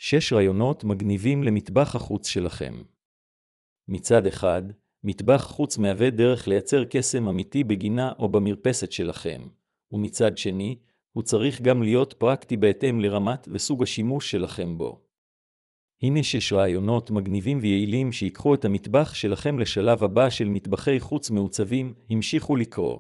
6 רעיונות מגניבים למטבח החוץ שלכם. מצד אחד, מטבח חוץ מהווה דרך לייצר קסם אמיתי בגינה או במרפסת שלכם, ומצד שני, הוא צריך גם להיות פרקטי בהתאם לרמת וסוג השימוש שלכם בו. הנה 6 רעיונות מגניבים ויעילים שיקחו את המטבח שלכם לשלב הבא של מטבחי חוץ מעוצבים. המשיכו לקרוא.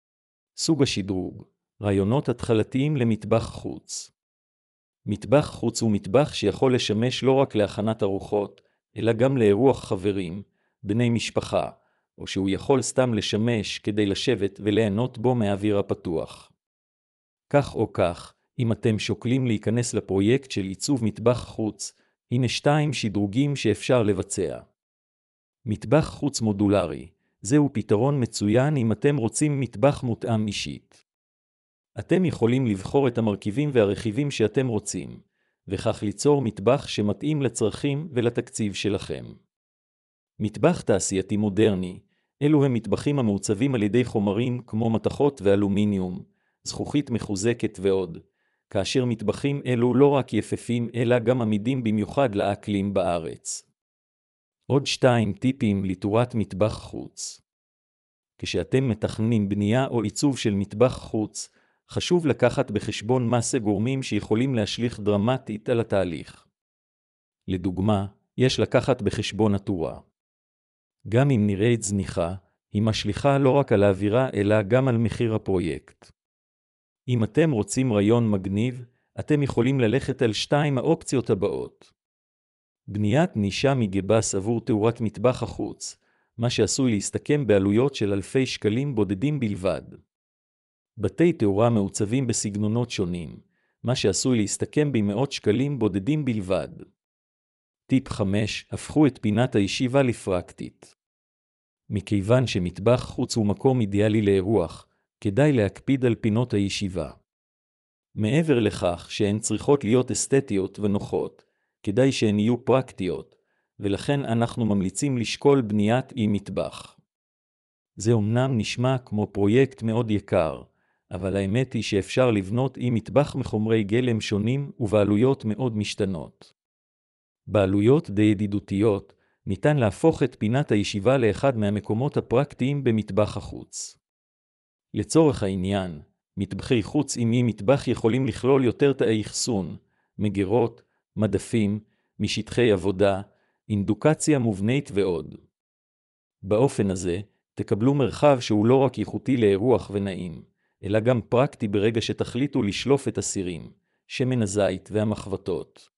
סוג השדרוג, רעיונות התחלתיים למטבח חוץ. מטבח חוץ הוא מטבח שיכול לשמש לא רק להכנת ארוחות, אלא גם לאירוח חברים, בני משפחה, או שהוא יכול סתם לשמש כדי לשבת וליהנות בו מהאוויר הפתוח. כך או כך, אם אתם שוקלים להיכנס לפרויקט של עיצוב מטבח חוץ, הנה 2 שדרוגים שאפשר לבצע. מטבח חוץ מודולרי, זהו פתרון מצוין אם אתם רוצים מטבח מותאם אישית. אתם יכולים לבחור את המרכיבים והרכיבים שאתם רוצים, וכך ליצור מטבח שמתאים לצרכים ולתקציב שלכם. מטבח תעשייתי מודרני, אלו הם מטבחים המעוצבים על ידי חומרים כמו מתכות ואלומיניום, זכוכית מחוזקת ועוד, כאשר מטבחים אלו לא רק יפהפים אלא גם עמידים במיוחד לאקלים בארץ. עוד 2 טיפים לתאורת מטבח חוץ. כשאתם מתכננים בנייה או עיצוב של מטבח חוץ, חשוב לקחת בחשבון מסה גורמים שיכולים להשליך דרמטית על התהליך. לדוגמה, יש לקחת בחשבון התאורה. גם אם נראית זניחה, היא משליכה לא רק על האווירה אלא גם על מחיר הפרויקט. אם אתם רוצים רעיון מגניב, אתם יכולים ללכת על 2 האופציות הבאות. בניית נישה מגבס עבור תאורת מטבח החוץ, מה שעשוי להסתכם בעלויות של אלפי שקלים בודדים בלבד. בתי תאורה מעוצבים בסגנונות שונים, מה שעשוי להסתכם במאות שקלים בודדים בלבד. טיפ 5, הפכו את פינת הישיבה לפרקטית. מכיוון שמטבח חוץ הוא מקום אידיאלי לאירוח, כדאי להקפיד על פינות הישיבה. מעבר לכך שהן צריכות להיות אסתטיות ונוחות, כדאי שהן יהיו פרקטיות, ולכן אנחנו ממליצים לשקול בניית מטבח. זה אומנם נשמע כמו פרויקט מאוד יקר, אבל האמת היא שאפשר לבנות מטבח מחומרי גלם שונים ובעלויות מאוד משתנות. בעלויות די ידידותיות, ניתן להפוך את פינת הישיבה לאחד מהמקומות הפרקטיים במטבח החוץ. לצורך העניין, מטבחי חוץ עם מטבח יכולים לכלול יותר תאי אחסון, מגירות, מדפים, משטחי עבודה, אינדוקציה מובנית ועוד. באופן הזה, תקבלו מרחב שהוא לא רק איכותי לאירוח ונעים, אלא גם פרקטי ברגע שתחליטו לשלוף את הסירים, שמן הזית והמחבטות.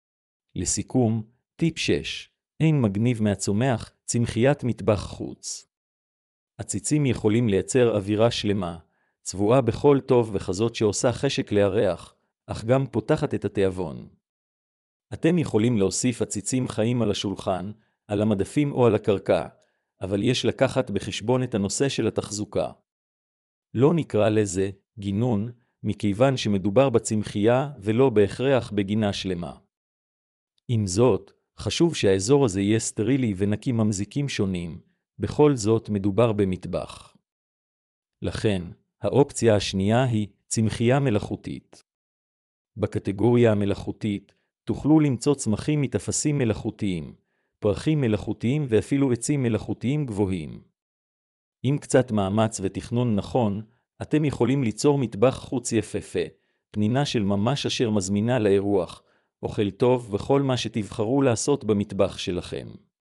לסיכום, טיפ 6, אין מגניב מהצומח, צמחיית מטבח חוץ. הציצים יכולים לייצר אווירה שלמה, צבועה בכל טוב וכזאת שעושה חשק לירח, אך גם פותחת את התיאבון. אתם יכולים להוסיף עציצים חיים על השולחן, על המדפים או על הקרקע, אבל יש לקחת בחשבון את הנושא של התחזוקה. לא נקרא לזה גינון, מכיוון שמדובר בצמחייה ולא בהכרח בגינה שלמה. עם זאת, חשוב שהאזור הזה יהיה סטרילי ונקי ממזיקים שונים, בכל זאת מדובר במטבח. לכן, האופציה השנייה היא צמחייה מלאכותית. בקטגוריה המלאכותית, תוכלו למצוא צמחים מתפסים מלאכותיים, פרחים מלאכותיים ואפילו עצים מלאכותיים גבוהים. עם קצת מאמץ ותכנון נכון, אתם יכולים ליצור מטבח חוץ יפהפה, פנינה של ממש אשר מזמינה לאירוח, אוכל טוב וכל מה שתבחרו לעשות במטבח שלכם.